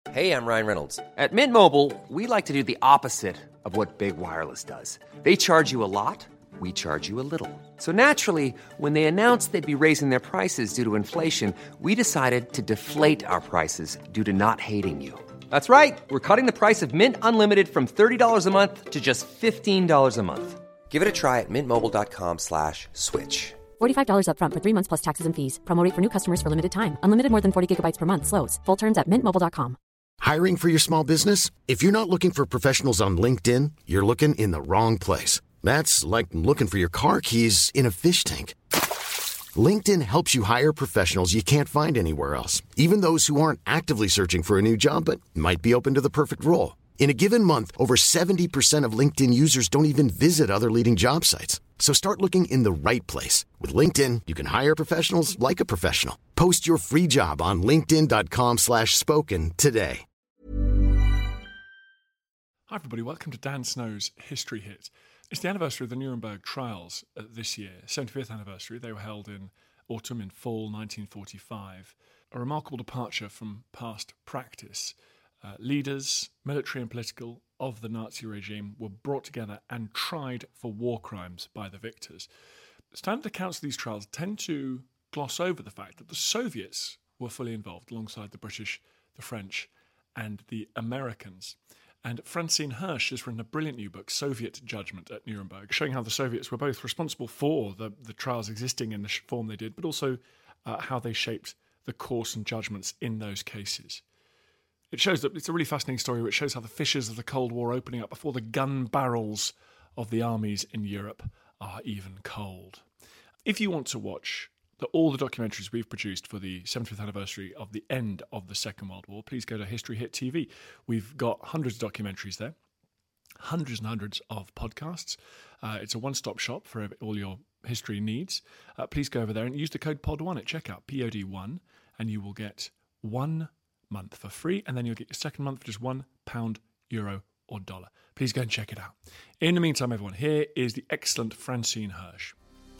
Hey, I'm Ryan Reynolds. At Mint Mobile, we like to do the opposite of what Big Wireless does. They charge you a lot, we charge you a little. So naturally, when they announced they'd be raising their prices due to inflation, we decided to deflate our prices due to not hating you. That's right. We're cutting the price of Mint Unlimited from $30 a month to just $15 a month. Give it a try at mintmobile.com/switch. $45 up front for 3 months plus taxes and fees. Promo rate for new customers for limited time. Unlimited more than 40 gigabytes per month. Slows full terms at mintmobile.com. Hiring for your small business? If you're not looking for professionals on LinkedIn, you're looking in the wrong place. That's like looking for your car keys in a fish tank. LinkedIn helps you hire professionals you can't find anywhere else, even those who aren't actively searching for a new job but might be open to the perfect role. In a given month, over 70% of LinkedIn users don't even visit other leading job sites. So start looking in the right place. With LinkedIn, you can hire professionals like a professional. Post your free job on linkedin.com/spoken today. Hi everybody, welcome to Dan Snow's History Hit. It's the anniversary of the Nuremberg trials this year, 75th anniversary. They were held in autumn, in fall 1945. A remarkable departure from past practice. Leaders, military and political, of the Nazi regime were brought together and tried for war crimes by the victors. Standard accounts of these trials tend to gloss over the fact that the Soviets were fully involved alongside the British, the French and the Americans. And Francine Hirsch has written a brilliant new book, Soviet Judgment at Nuremberg, showing how the Soviets were both responsible for the trials existing in the form they did, but also how they shaped the course and judgments in those cases. It shows that it's a really fascinating story which shows how the fissures of the Cold War opening up before the gun barrels of the armies in Europe are even cold. If you want to watch all the documentaries we've produced for the 75th anniversary of the end of the Second World War, please go to History Hit TV. We've got hundreds of documentaries there, hundreds and hundreds of podcasts. It's a one-stop shop for all your history needs. Please go over there and use the code POD1 at checkout, POD1, and you will get 1 month for free, and then you'll get your second month for just £1, euro, or dollar. Please go and check it out. In the meantime, everyone, here is the excellent Francine Hirsch.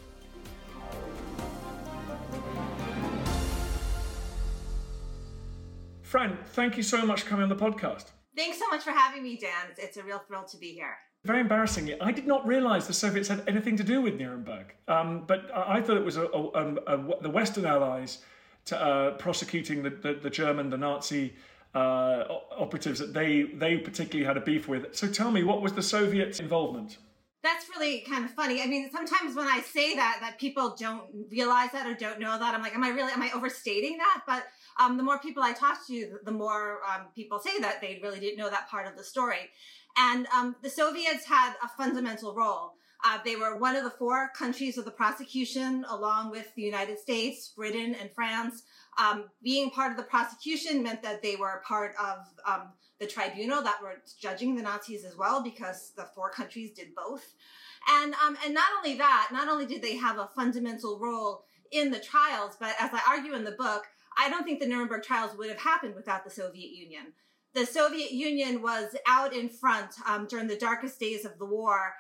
Fran, thank you so much for coming on the podcast. Thanks so much for having me, Dan. It's a real thrill to be here. Very embarrassing. I did not realise the Soviets had anything to do with Nuremberg, but I thought it was the Western Allies prosecuting the German, the Nazi operatives that they particularly had a beef with. So tell me, what was the Soviet involvement? That's really kind of funny. I mean, sometimes when I say that people don't realize that or don't know that, I'm like, am I overstating that? But the more people I talk to, the more people say that they really didn't know that part of the story. And the Soviets had a fundamental role. They were one of the 4 countries of the prosecution, along with the United States, Britain, and France. Being part of the prosecution meant that they were part of the tribunal that were judging the Nazis as well, because the 4 countries did both. And not only that, not only did they have a fundamental role in the trials, but as I argue in the book, I don't think the Nuremberg trials would have happened without the Soviet Union. The Soviet Union was out in front during the darkest days of the war,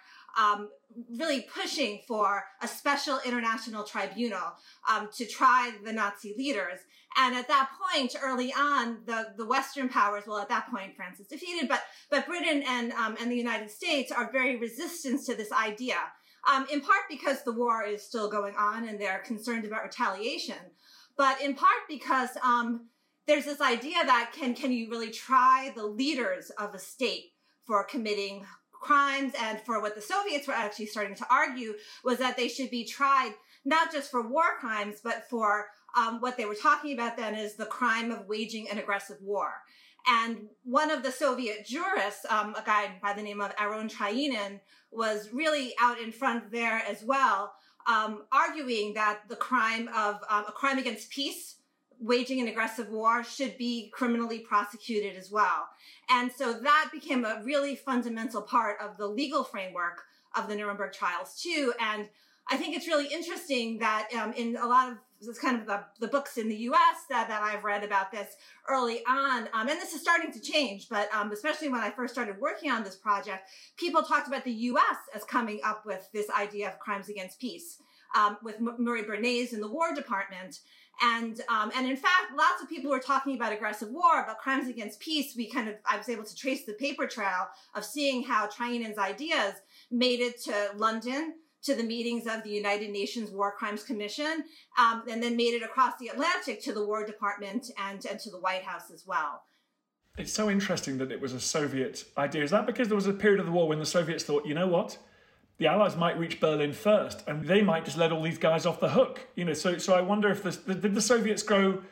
really pushing for a special international tribunal to try the Nazi leaders. And at that point, early on, the Western powers, well, at that point, France is defeated, but Britain and the United States are very resistant to this idea, in part because the war is still going on and they're concerned about retaliation, but in part because there's this idea that can you really try the leaders of a state for committing crimes? And for what the Soviets were actually starting to argue was that they should be tried not just for war crimes, but for what they were talking about then is the crime of waging an aggressive war. And one of the Soviet jurists, a guy by the name of Aron Chainin, was really out in front there as well, arguing that the crime of a crime against peace, waging an aggressive war, should be criminally prosecuted as well. And so that became a really fundamental part of the legal framework of the Nuremberg trials too. And I think it's really interesting that in a lot of this kind of the books in the U.S. that I've read about this early on, and this is starting to change, but especially when I first started working on this project, people talked about the U.S. as coming up with this idea of crimes against peace, with Murray Bernays in the War Department. And in fact, lots of people were talking about aggressive war, about crimes against peace. I was able to trace the paper trail of seeing how Chayinen's ideas made it to London, to the meetings of the United Nations War Crimes Commission, and then made it across the Atlantic to the War Department and to the White House as well. It's so interesting that it was a Soviet idea. Is that because there was a period of the war when the Soviets thought, you know what, the Allies might reach Berlin first, and they might just let all these guys off the hook? So I wonder if did the Soviets grow?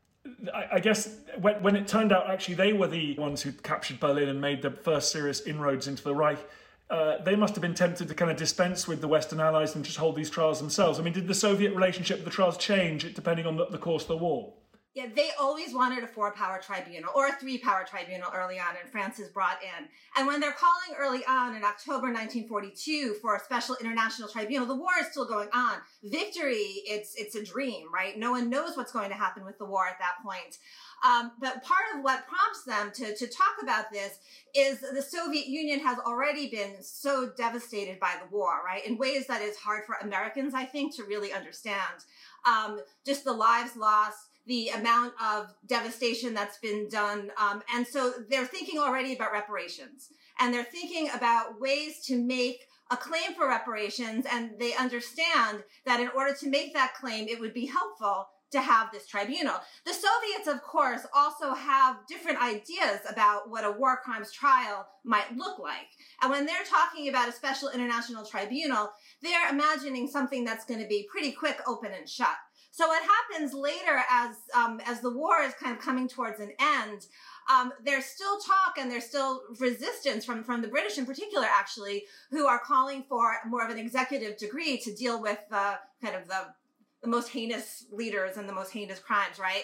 I guess when it turned out actually they were the ones who captured Berlin and made the first serious inroads into the Reich, they must have been tempted to kind of dispense with the Western Allies and just hold these trials themselves. I mean, did the Soviet relationship with the trials change depending on the course of the war? Yeah, they always wanted a 4-power tribunal or a 3-power tribunal early on, and France is brought in. And when they're calling early on in October 1942 for a special international tribunal, the war is still going on. Victory, it's a dream, right? No one knows what's going to happen with the war at that point. But part of what prompts them to talk about this is the Soviet Union has already been so devastated by the war, right? In ways that is hard for Americans, I think, to really understand. Just the lives lost, the amount of devastation that's been done. And so they're thinking already about reparations. And they're thinking about ways to make a claim for reparations. And they understand that in order to make that claim, it would be helpful to have this tribunal. The Soviets, of course, also have different ideas about what a war crimes trial might look like. And when they're talking about a special international tribunal, they're imagining something that's going to be pretty quick, open and shut. So what happens later as the war is kind of coming towards an end, there's still talk and there's still resistance from the British in particular, actually, who are calling for more of an executive degree to deal with the most heinous leaders and the most heinous crimes, right?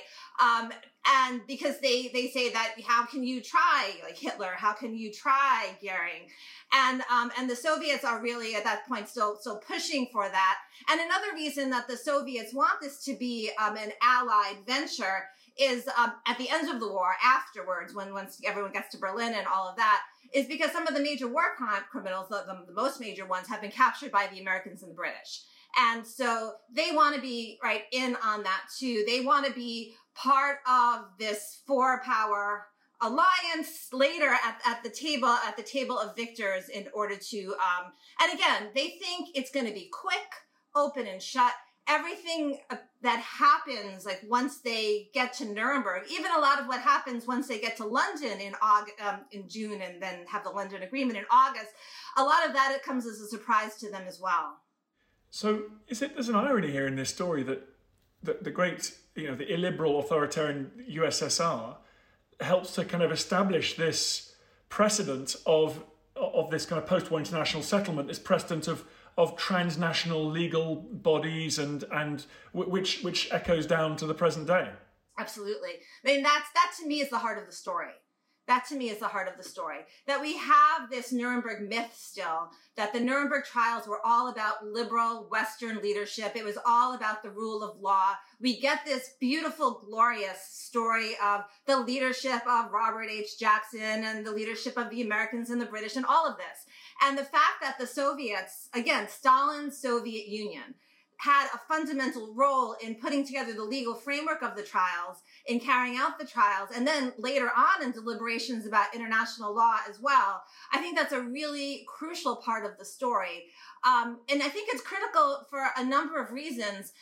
And because they say that, how can you try like Hitler? How can you try Goering? And the Soviets are really at that point still pushing for that. And another reason that the Soviets want this to be an allied venture is at the end of the war, afterwards, once everyone gets to Berlin and all of that, is because some of the major war criminals, the most major ones, have been captured by the Americans and the British. And so they want to be right in on that too. They want to be part of this 4-power alliance later at the table of victors in order to, and again, they think it's going to be quick, open and shut. Everything that happens, like once they get to Nuremberg, even a lot of what happens once they get to London in June and then have the London Agreement in August, a lot of that, it comes as a surprise to them as well. So there's an irony here in this story that the great, the illiberal authoritarian USSR helps to kind of establish this precedent of this kind of post-war international settlement, this precedent of transnational legal bodies and which echoes down to the present day. Absolutely. I mean, that to me is the heart of the story. That to me is the heart of the story. That we have this Nuremberg myth still, that the Nuremberg trials were all about liberal Western leadership. It was all about the rule of law. We get this beautiful, glorious story of the leadership of Robert H. Jackson and the leadership of the Americans and the British and all of this. And the fact that the Soviets, again, Stalin's Soviet Union, had a fundamental role in putting together the legal framework of the trials, in carrying out the trials, and then later on in deliberations about international law as well. I think that's a really crucial part of the story. And I think it's critical for a number of reasons.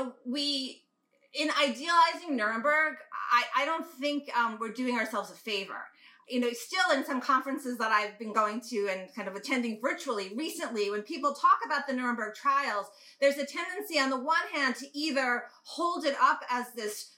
We, in idealizing Nuremberg, I don't think we're doing ourselves a favor. Still in some conferences that I've been going to and kind of attending virtually recently, when people talk about the Nuremberg trials, there's a tendency on the one hand to either hold it up as this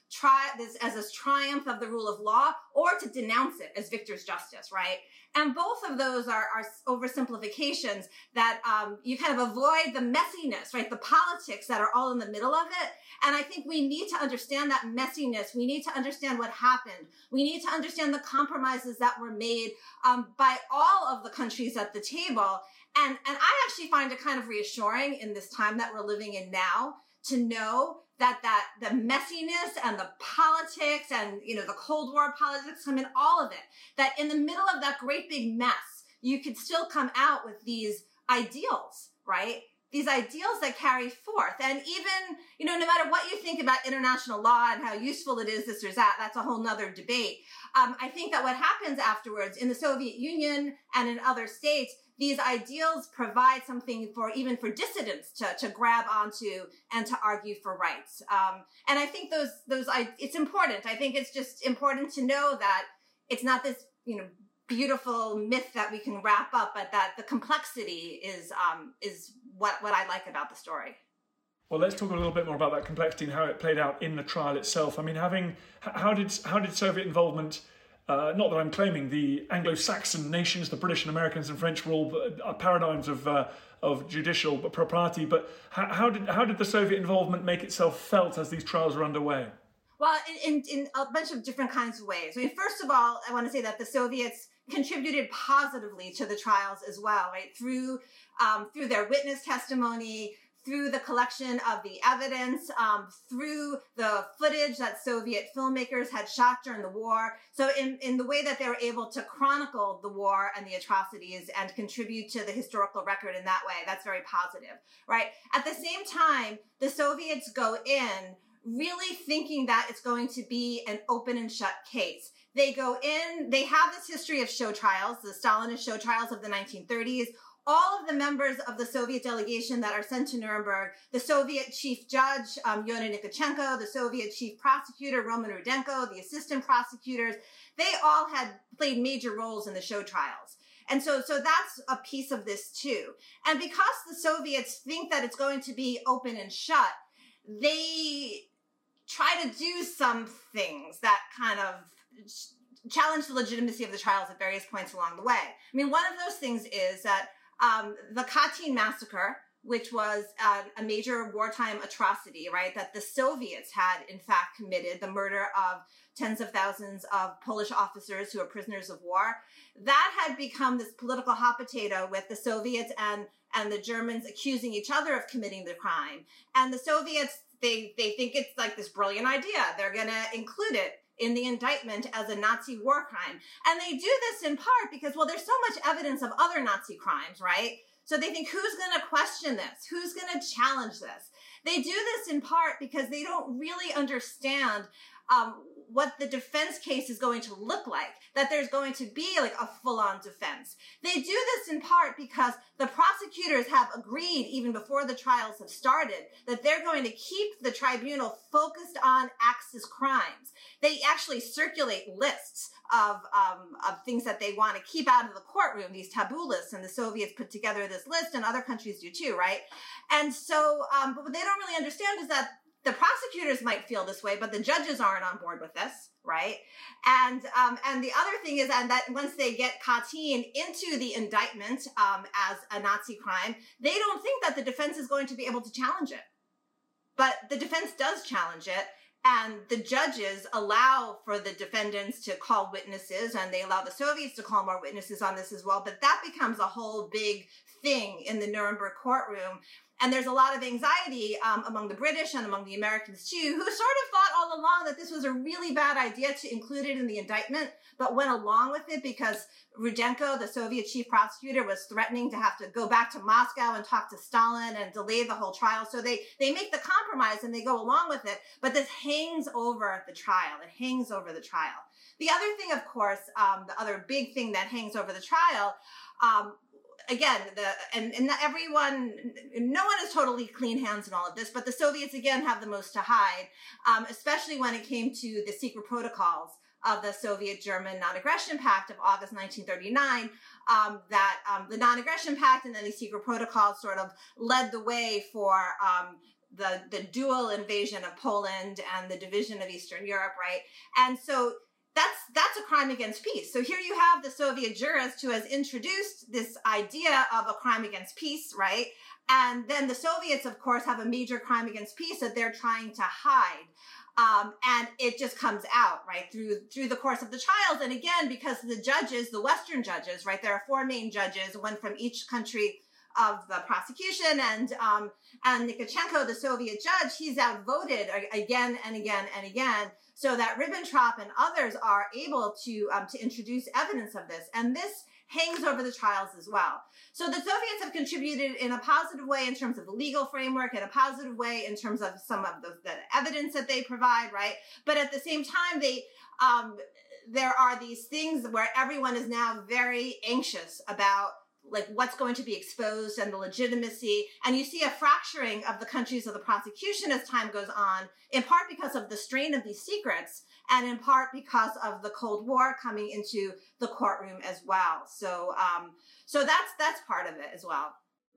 triumph of the rule of law, or to denounce it as victor's justice, right? And both of those are oversimplifications that you kind of avoid the messiness, right? The politics that are all in the middle of it. And I think we need to understand that messiness. We need to understand what happened. We need to understand the compromises that were made by all of the countries at the table. And I actually find it kind of reassuring in this time that we're living in now to know that the messiness and the politics and, the Cold War politics, all of it, that in the middle of that great big mess, you could still come out with these ideals, right? these ideals that carry forth. And even, no matter what you think about international law and how useful it is, this or that, that's a whole nother debate. I think that what happens afterwards in the Soviet Union and in other states, these ideals provide something even for dissidents to grab onto and to argue for rights. And I think it's important. I think it's just important to know that it's not this, beautiful myth that we can wrap up, but that the complexity is what I like about the story. Well, let's talk a little bit more about that complexity and how it played out in the trial itself. I mean, how did Soviet involvement, not that I'm claiming the Anglo-Saxon nations, the British and Americans and French were all paradigms of judicial propriety, but how did the Soviet involvement make itself felt as these trials were underway? Well, in a bunch of different kinds of ways. I mean, first of all, I want to say that the Soviets contributed positively to the trials as well, right? Through their witness testimony, through the collection of the evidence, through the footage that Soviet filmmakers had shot during the war. So in the way that they were able to chronicle the war and the atrocities and contribute to the historical record in that way, that's very positive, right? At the same time, the Soviets go in really thinking that it's going to be an open and shut case. They go in, they have this history of show trials, the Stalinist show trials of the 1930s. All of the members of the Soviet delegation that are sent to Nuremberg, the Soviet chief judge, Yona Nikitchenko, the Soviet chief prosecutor, Roman Rudenko, the assistant prosecutors, they all had played major roles in the show trials. And so that's a piece of this too. And because the Soviets think that it's going to be open and shut, they try to do some things that kind of challenge the legitimacy of the trials at various points along the way. I mean, one of those things is that the Katyn massacre, which was a major wartime atrocity, right, that the Soviets had in fact committed, the murder of tens of thousands of Polish officers who were prisoners of war, that had become this political hot potato with the Soviets and the Germans accusing each other of committing the crime. And the Soviets, they think it's like this brilliant idea. They're going to include it in the indictment as a Nazi war crime. And they do this in part because, well, there's so much evidence of other Nazi crimes, right? So they think, who's going to question this? Who's going to challenge this? They do this in part because they don't really understand what the defense case is going to look like, that there's going to be like a full-on defense. They do this in part because the prosecutors have agreed, even before the trials have started, that they're going to keep the tribunal focused on Axis crimes. They actually circulate lists of things that they want to keep out of the courtroom, these taboo lists, and the Soviets put together this list, and other countries do too, right? And so, but what they don't really understand is that the prosecutors might feel this way, but the judges aren't on board with this, right? And the other thing is that once they get Katyn into the indictment as a Nazi crime, they don't think that the defense is going to be able to challenge it. But the defense does challenge it, and the judges allow for the defendants to call witnesses, and they allow the Soviets to call more witnesses on this as well. But that becomes a whole big thing in the Nuremberg courtroom. And there's a lot of anxiety among the British and among the Americans too, who sort of thought all along that this was a really bad idea to include it in the indictment, but went along with it because Rudenko, the Soviet chief prosecutor, was threatening to have to go back to Moscow and talk to Stalin and delay the whole trial. So they make the compromise and they go along with it, but this hangs over the trial. It hangs over the trial. The other thing, of course, the other big thing that hangs over the trial, again, no one is totally clean hands in all of this, but the Soviets, again, have the most to hide, especially when it came to the secret protocols of the Soviet-German Non-Aggression Pact of August 1939, the Non-Aggression Pact and then the secret protocols sort of led the way for the dual invasion of Poland and the division of Eastern Europe, right? And so that's a crime against peace. So here you have the Soviet jurist who has introduced this idea of a crime against peace, right? And then the Soviets, of course, have a major crime against peace that they're trying to hide. And it just comes out, right, through the course of the trials. And again, because the judges, the Western judges, right, there are four main judges, one from each country of the prosecution, and Nikitchenko, the Soviet judge, he's outvoted again and again and again, so that Ribbentrop and others are able to introduce evidence of this, and this hangs over the trials as well. So the Soviets have contributed in a positive way in terms of the legal framework, in a positive way in terms of some of the evidence that they provide, right? But at the same time, there are these things where everyone is now very anxious about like what's going to be exposed and the legitimacy. And you see a fracturing of the countries of the prosecution as time goes on, in part because of the strain of these secrets, and in part because of the Cold War coming into the courtroom as well. So that's part of it as well.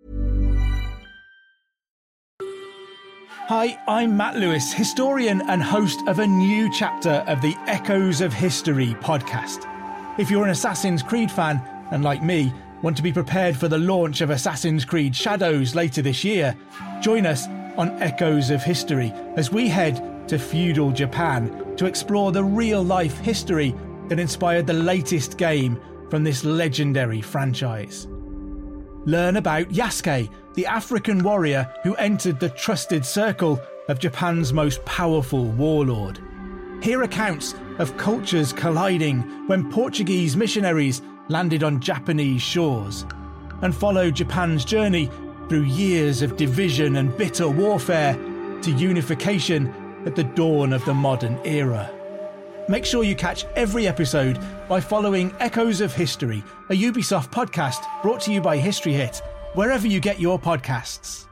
Hi, I'm Matt Lewis, historian and host of a new chapter of the Echoes of History podcast. If you're an Assassin's Creed fan, and like me, want to be prepared for the launch of Assassin's Creed Shadows later this year, join us on Echoes of History as we head to feudal Japan to explore the real-life history that inspired the latest game from this legendary franchise. Learn about Yasuke, the African warrior who entered the trusted circle of Japan's most powerful warlord. Hear accounts of cultures colliding when Portuguese missionaries landed on Japanese shores, and follow Japan's journey through years of division and bitter warfare to unification at the dawn of the modern era. Make sure you catch every episode by following Echoes of History, a Ubisoft podcast brought to you by History Hit, wherever you get your podcasts.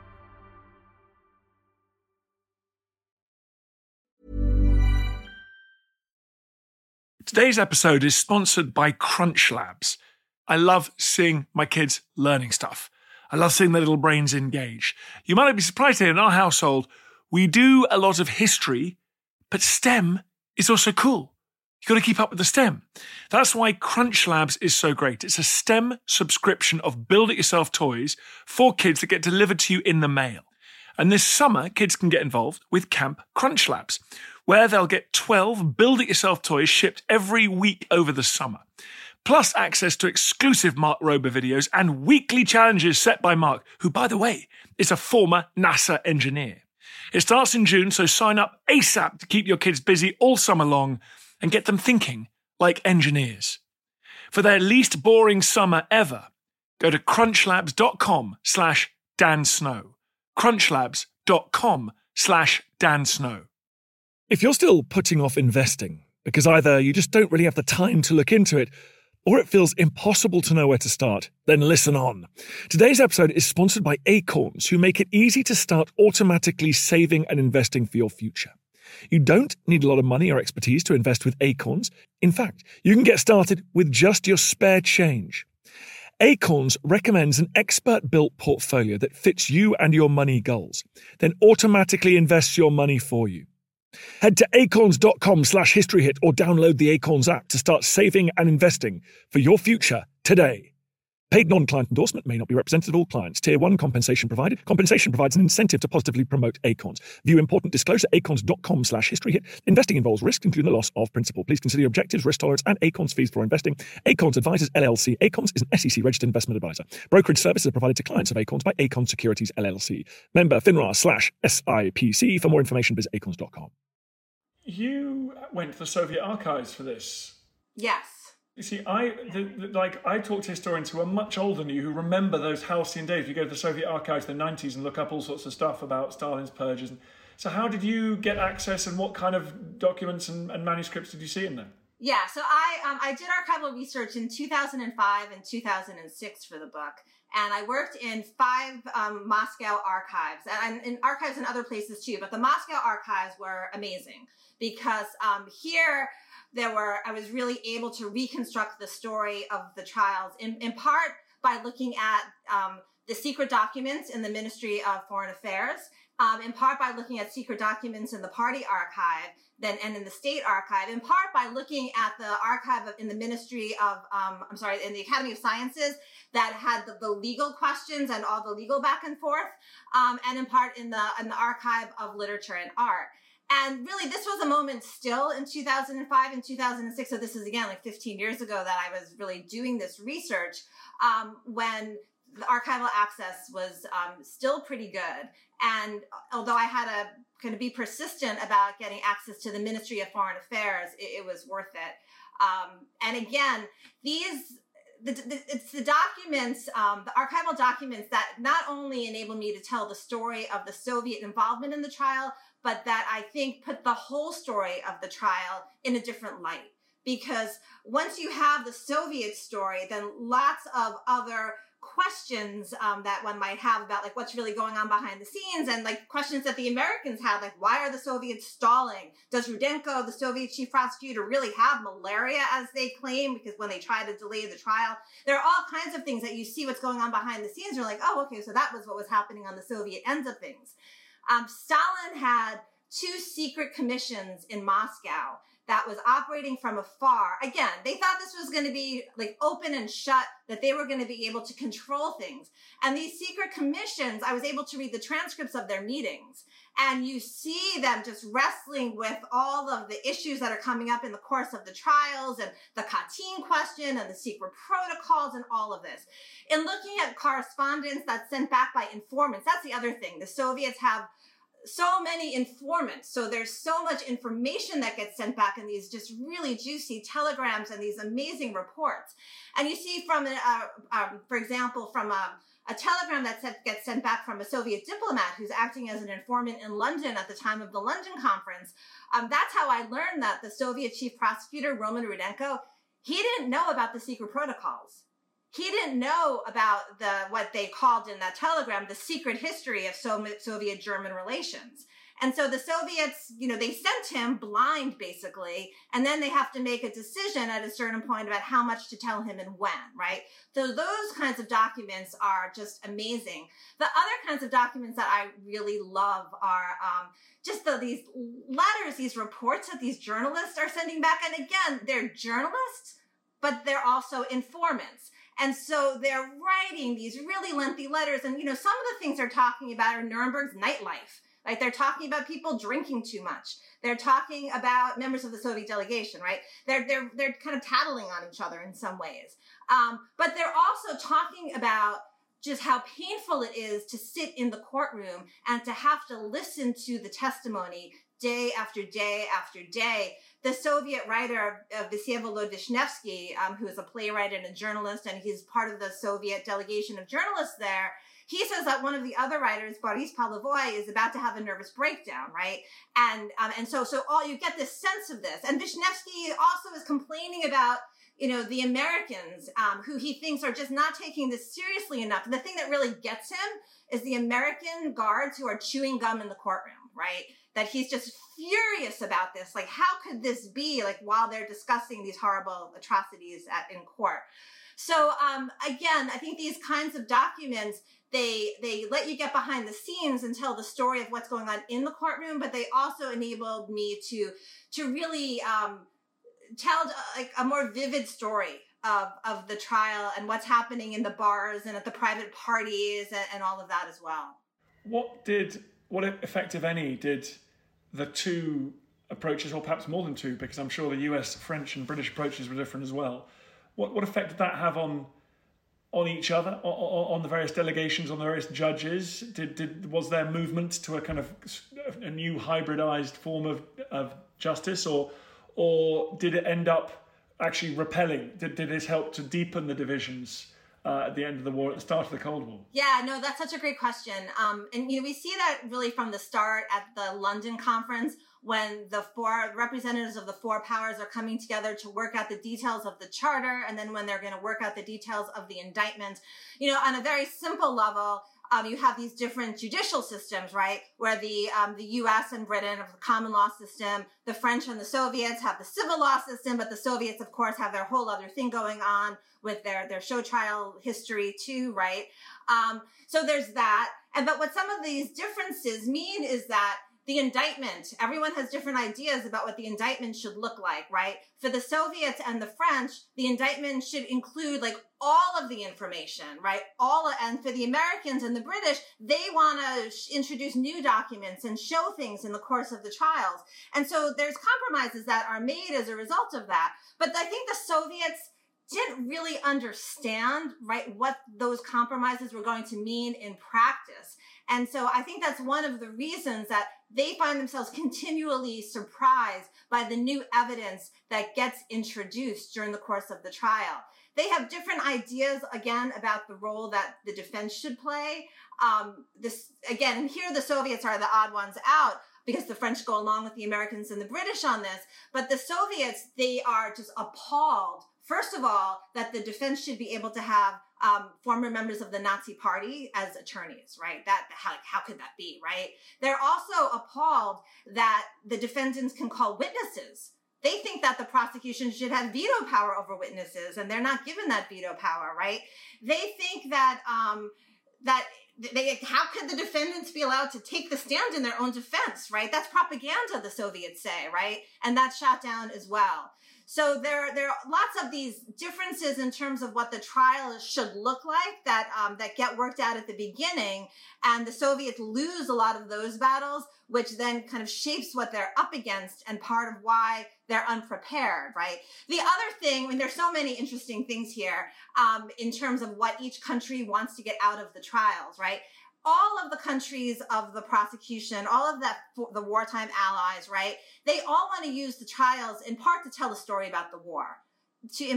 Today's episode is sponsored by Crunch Labs. I love seeing my kids learning stuff. I love seeing their little brains engage. You might not be surprised here, in our household, we do a lot of history, but STEM is also cool. You've got to keep up with the STEM. That's why Crunch Labs is so great. It's a STEM subscription of build-it-yourself toys for kids that get delivered to you in the mail. And this summer, kids can get involved with Camp Crunch Labs, where they'll get 12 build-it-yourself toys shipped every week over the summer, plus access to exclusive Mark Rober videos and weekly challenges set by Mark, who, by the way, is a former NASA engineer. It starts in June, so sign up ASAP to keep your kids busy all summer long and get them thinking like engineers. For their least boring summer ever, go to crunchlabs.com/Dan Snow. crunchlabs.com/Dan Snow. If you're still putting off investing because either you just don't really have the time to look into it, or it feels impossible to know where to start, then listen on. Today's episode is sponsored by Acorns, who make it easy to start automatically saving and investing for your future. You don't need a lot of money or expertise to invest with Acorns. In fact, you can get started with just your spare change. Acorns recommends an expert-built portfolio that fits you and your money goals, then automatically invests your money for you. Head to acorns.com/historyhit or download the Acorns app to start saving and investing for your future today. Paid non-client endorsement may not be representative of all clients. Tier 1 compensation provided. Compensation provides an incentive to positively promote Acorns. View important disclosure at acorns.com/historyhit. Investing involves risk, including the loss of principal. Please consider your objectives, risk tolerance, and Acorns fees for investing. Acorns Advisors LLC. Acorns is an SEC-registered investment advisor. Brokerage services are provided to clients of Acorns by Acorns Securities LLC. Member FINRA/SIPC. For more information, visit acorns.com. You went to the Soviet archives for this. Yes. You see, I talk to historians who are much older than you, who remember those halcyon days. You go to the Soviet archives in the 90s and look up all sorts of stuff about Stalin's purges. So how did you get access, and what kind of documents and manuscripts did you see in there? Yeah, so I did archival research in 2005 and 2006 for the book. And I worked in 5 Moscow archives, and in archives in other places too. But the Moscow archives were amazing because here I was really able to reconstruct the story of the trials in part by looking at the secret documents in the Ministry of Foreign Affairs, in part by looking at secret documents in the party archive, and in the state archive, in part by looking at the archive in the Ministry of, in the Academy of Sciences that had the legal questions and all the legal back and forth, and in part in the archive of literature and art. And really, this was a moment still in 2005 and 2006. So this is, again, like 15 years ago that I was really doing this research when the archival access was still pretty good. And although I had to kind of be persistent about getting access to the Ministry of Foreign Affairs, it was worth it. And again, it's the documents, the archival documents that not only enable me to tell the story of the Soviet involvement in the trial, but that I think put the whole story of the trial in a different light. Because once you have the Soviet story, then lots of other questions that one might have about like what's really going on behind the scenes, and like questions that the Americans had, like why are the Soviets stalling? Does Rudenko, the Soviet chief prosecutor, really have malaria as they claim? Because when they try to delay the trial, there are all kinds of things that you see what's going on behind the scenes. You're like, oh, okay, so that was what was happening on the Soviet ends of things. Stalin had 2 secret commissions in Moscow that was operating from afar. Again, they thought this was going to be like open and shut, that they were going to be able to control things. And these secret commissions, I was able to read the transcripts of their meetings. And you see them just wrestling with all of the issues that are coming up in the course of the trials, and the Katyn question and the secret protocols and all of this. In looking at correspondence that's sent back by informants, that's the other thing. The Soviets have so many informants. So there's so much information that gets sent back in these just really juicy telegrams and these amazing reports. And you see from, for example, from a telegram that gets sent back from a Soviet diplomat who's acting as an informant in London at the time of the London conference. That's how I learned that the Soviet chief prosecutor, Roman Rudenko, he didn't know about the secret protocols. He didn't know about what they called in that telegram, the secret history of Soviet-German relations. And so the Soviets, they sent him blind, basically, and then they have to make a decision at a certain point about how much to tell him and when, right? So those kinds of documents are just amazing. The other kinds of documents that I really love are just these letters, these reports that these journalists are sending back. And again, they're journalists, but they're also informants. And so they're writing these really lengthy letters. And, some of the things they're talking about are Nuremberg's nightlife. Like they're talking about people drinking too much. They're talking about members of the Soviet delegation, right? They're kind of tattling on each other in some ways. But they're also talking about just how painful it is to sit in the courtroom and to have to listen to the testimony day after day after day. The Soviet writer Vsevolod Vishnevsky, who is a playwright and a journalist, and he's part of the Soviet delegation of journalists there, he says that one of the other writers, Boris Pavlovoy, is about to have a nervous breakdown, right? And so all you get this sense of this. And Vishnevsky also is complaining about, the Americans, who he thinks are just not taking this seriously enough. And the thing that really gets him is the American guards who are chewing gum in the courtroom, right? That he's just furious about this. Like, how could this be, like, while they're discussing these horrible atrocities in court? So, again, I think these kinds of documents, they let you get behind the scenes and tell the story of what's going on in the courtroom, but they also enabled me to really tell like a more vivid story of the trial and what's happening in the bars and at the private parties and all of that as well. What effect, if any, did the two approaches, or perhaps more than two, because I'm sure the US, French and British approaches were different as well, what effect did that have on each other, on the various delegations, on the various judges? Was there movement to a kind of a new hybridized form of justice, or did it end up actually repelling? Did this help to deepen the divisions at the end of the war, at the start of the Cold War? Yeah, no, that's such a great question. And we see that really from the start at the London conference, when the four representatives of the four powers are coming together to work out the details of the charter, and then when they're going to work out the details of the indictment. On a very simple level, you have these different judicial systems, right? Where the U.S. and Britain have the common law system, the French and the Soviets have the civil law system, but the Soviets, of course, have their whole other thing going on with their show trial history too, right? So there's that. But what some of these differences mean is that the indictment, everyone has different ideas about what the indictment should look like, right? For the Soviets and the French, the indictment should include like all of the information, right? And for the Americans and the British, they want to introduce new documents and show things in the course of the trials. And so there's compromises that are made as a result of that. But I think the Soviets didn't really understand, right, what those compromises were going to mean in practice. And so I think that's one of the reasons that they find themselves continually surprised by the new evidence that gets introduced during the course of the trial. They have different ideas, again, about the role that the defense should play. And here the Soviets are the odd ones out, because the French go along with the Americans and the British on this. But the Soviets, they are just appalled, first of all, that the defense should be able to have former members of the Nazi Party as attorneys, right? How could that be, right? They're also appalled that the defendants can call witnesses. They think that the prosecution should have veto power over witnesses, and they're not given that veto power, right? They think that how could the defendants be allowed to take the stand in their own defense, right? That's propaganda, the Soviets say, right? And that's shot down as well. So there are lots of these differences in terms of what the trial should look like that get worked out at the beginning, and the Soviets lose a lot of those battles, which then kind of shapes what they're up against and part of why they're unprepared, right? The other thing, I mean, there's so many interesting things here in terms of what each country wants to get out of the trials, right? All of the countries of the prosecution, all of the wartime allies, right? They all want to use the trials in part to tell a story about the war, and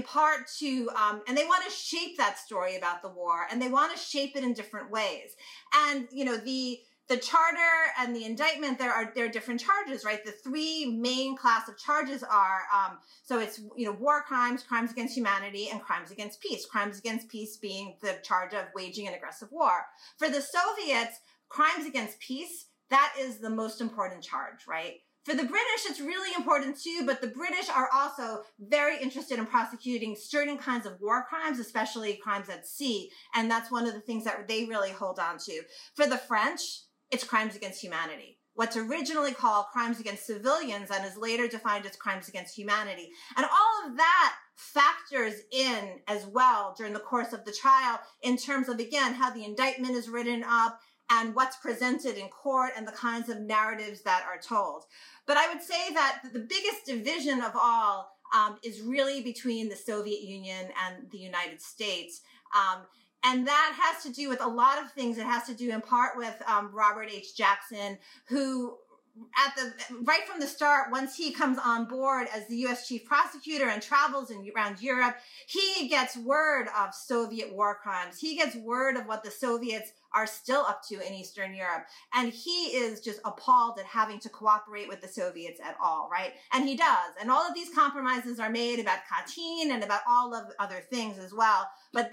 they want to shape that story about the war, and they want to shape it in different ways. And, the charter and the indictment, there are different charges, right? The three main class of charges are, so it's, war crimes, crimes against humanity, and crimes against peace. Crimes against peace being the charge of waging an aggressive war. For the Soviets, crimes against peace, that is the most important charge, right? For the British, it's really important too, but the British are also very interested in prosecuting certain kinds of war crimes, especially crimes at sea. And that's one of the things that they really hold on to. For the French, it's crimes against humanity. What's originally called crimes against civilians and is later defined as crimes against humanity. And all of that factors in as well during the course of the trial in terms of, again, how the indictment is written up and what's presented in court and the kinds of narratives that are told. But I would say that the biggest division of all is really between the Soviet Union and the United States. And that has to do with a lot of things. It has to do in part with Robert H. Jackson, who right from the start, once he comes on board as the U.S. chief prosecutor and travels around Europe, he gets word of Soviet war crimes. He gets word of what the Soviets are still up to in Eastern Europe. And he is just appalled at having to cooperate with the Soviets at all, right? And he does. And all of these compromises are made about Katyn and about all of other things as well. But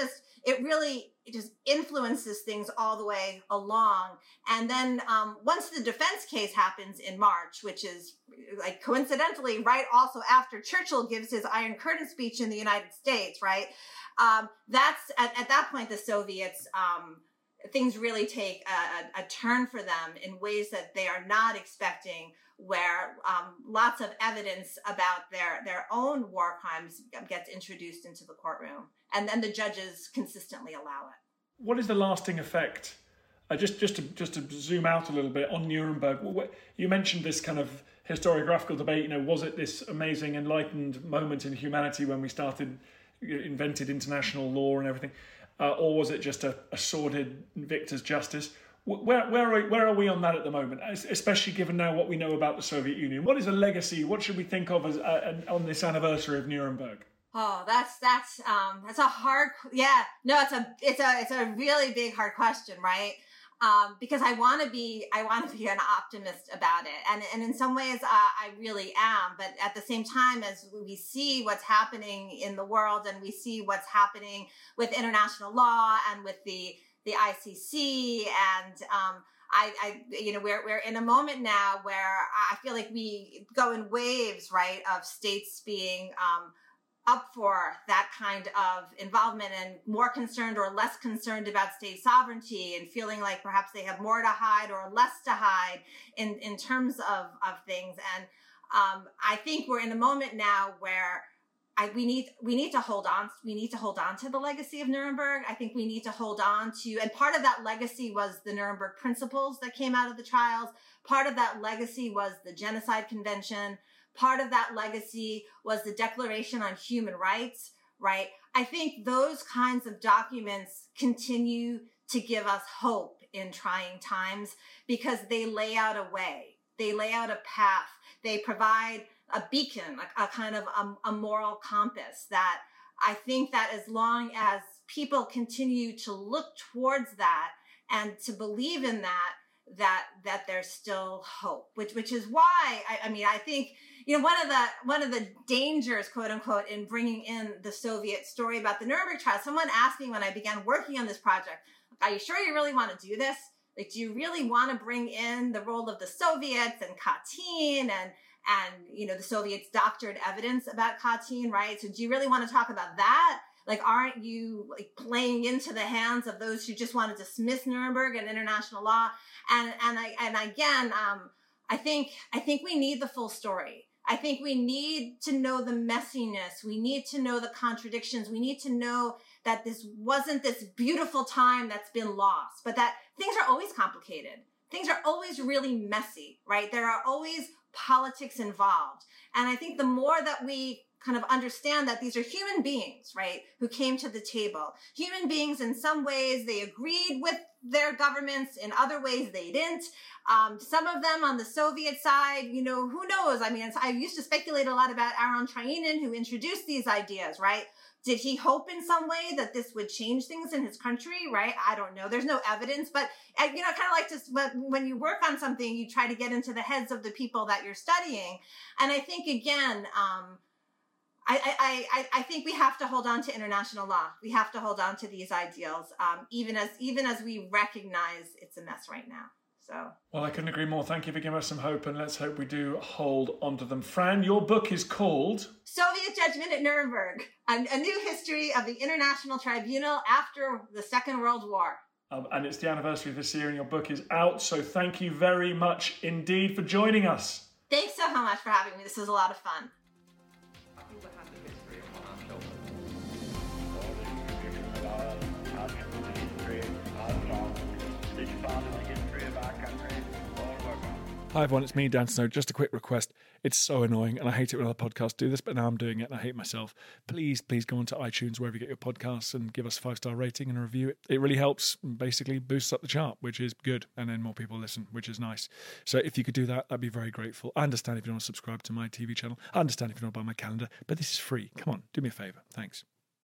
it just influences things all the way along. And then once the defense case happens in March, which is like coincidentally right also after Churchill gives his Iron Curtain speech in the United States, right? That's at that point, the Soviets, things really take a turn for them in ways that they are not expecting, where lots of evidence about their own war crimes gets introduced into the courtroom. And then the judges consistently allow it. What is the lasting effect? Just to zoom out a little bit on Nuremberg, you mentioned this kind of historiographical debate. Was it this amazing enlightened moment in humanity when we invented international law and everything, or was it just a sordid victor's justice? Where are we on that at the moment, especially given now what we know about the Soviet Union? What is a legacy? What should we think of as on this anniversary of Nuremberg? Oh, that's a hard, it's a really big, hard question, right? Because I want to be an optimist about it. And in some ways, I really am. But at the same time, as we see what's happening in the world and we see what's happening with international law and with the ICC and, we're in a moment now where I feel like we go in waves, right, of states being, up for that kind of involvement and more concerned or less concerned about state sovereignty and feeling like perhaps they have more to hide or less to hide in terms of things. And I think we're in a moment now where we need to hold on. We need to hold on to the legacy of Nuremberg. I think we need to hold on to, and part of that legacy was the Nuremberg principles that came out of the trials. Part of that legacy was the Genocide Convention. Part of that legacy was the Declaration on Human Rights, right? I think those kinds of documents continue to give us hope in trying times because they lay out a way, they lay out a path, they provide a beacon, a kind of a moral compass that I think that as long as people continue to look towards that and to believe in that there's still hope, which is why I think, one of the dangers, quote unquote, in bringing in the Soviet story about the Nuremberg trial. Someone asked me when I began working on this project, "Are you sure you really want to do this? Like, do you really want to bring in the role of the Soviets and Katyn and the Soviets doctored evidence about Katyn, right? So do you really want to talk about that? Like, aren't you playing into the hands of those who just want to dismiss Nuremberg and international law?" And again, I think we need the full story. I think we need to know the messiness. We need to know the contradictions. We need to know that this wasn't this beautiful time that's been lost, but that things are always complicated. Things are always really messy, right? There are always politics involved. And I think the more that we kind of understand that these are human beings, right, who came to the table. Human beings, in some ways, they agreed with their governments. In other ways, they didn't. Some of them on the Soviet side, who knows? I used to speculate a lot about Aaron Trainin, who introduced these ideas, right? Did he hope in some way that this would change things in his country, right? I don't know. There's no evidence, but kind of like just when you work on something, you try to get into the heads of the people that you're studying. And I think, again, I think we have to hold on to international law. We have to hold on to these ideals, even as we recognize it's a mess right now. So, well, I couldn't agree more. Thank you for giving us some hope, and let's hope we do hold onto them. Fran, your book is called Soviet Judgment at Nuremberg, a new history of the International Tribunal after the Second World War. And it's the anniversary this year, and your book is out. So thank you very much indeed for joining us. Thanks so much for having me. This was a lot of fun. Hi everyone, it's me, Dan Snow. Just a quick request. It's so annoying and I hate it when other podcasts do this, but now I'm doing it and I hate myself. Please go onto iTunes, wherever you get your podcasts, and give us a 5-star rating and a review. It really helps, basically boosts up the chart, which is good, and then more people listen, which is nice. So if you could do that, I'd be very grateful. I understand if you don't want to subscribe to my TV channel. I understand if you don't buy my calendar, but this is free. Come on, do me a favour. Thanks.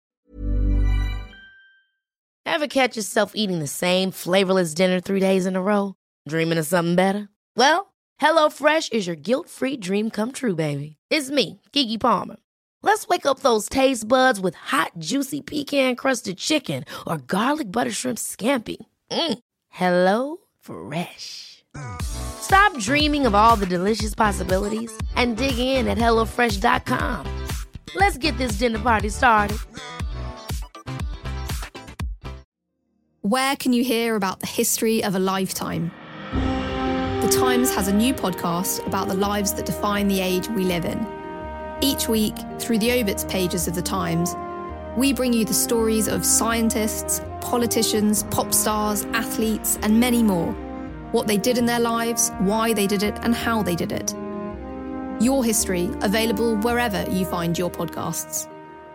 Ever catch yourself eating the same flavorless dinner 3 days in a row? Dreaming of something better? Well, HelloFresh is your guilt-free dream come true, baby. It's me, Keke Palmer. Let's wake up those taste buds with hot, juicy pecan-crusted chicken or garlic butter shrimp scampi. Hello Fresh. Stop dreaming of all the delicious possibilities and dig in at HelloFresh.com. Let's get this dinner party started. Where can you hear about the history of a lifetime? The Times has a new podcast about the lives that define the age we live in. Each week, through the obits pages of The Times, we bring you the stories of scientists, politicians, pop stars, athletes, and many more. What they did in their lives, why they did it, and how they did it. Your history, available wherever you find your podcasts.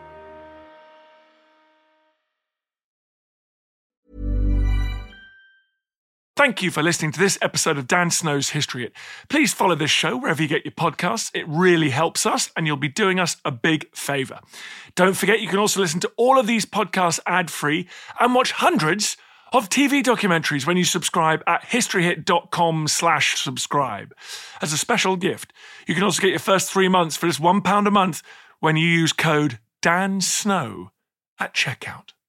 Thank you for listening to this episode of Dan Snow's History Hit. Please follow this show wherever you get your podcasts. It really helps us, and you'll be doing us a big favour. Don't forget, you can also listen to all of these podcasts ad-free and watch hundreds of TV documentaries when you subscribe at historyhit.com/subscribe. As a special gift, you can also get your first 3 months for just £1 a month when you use code DANSNOW at checkout.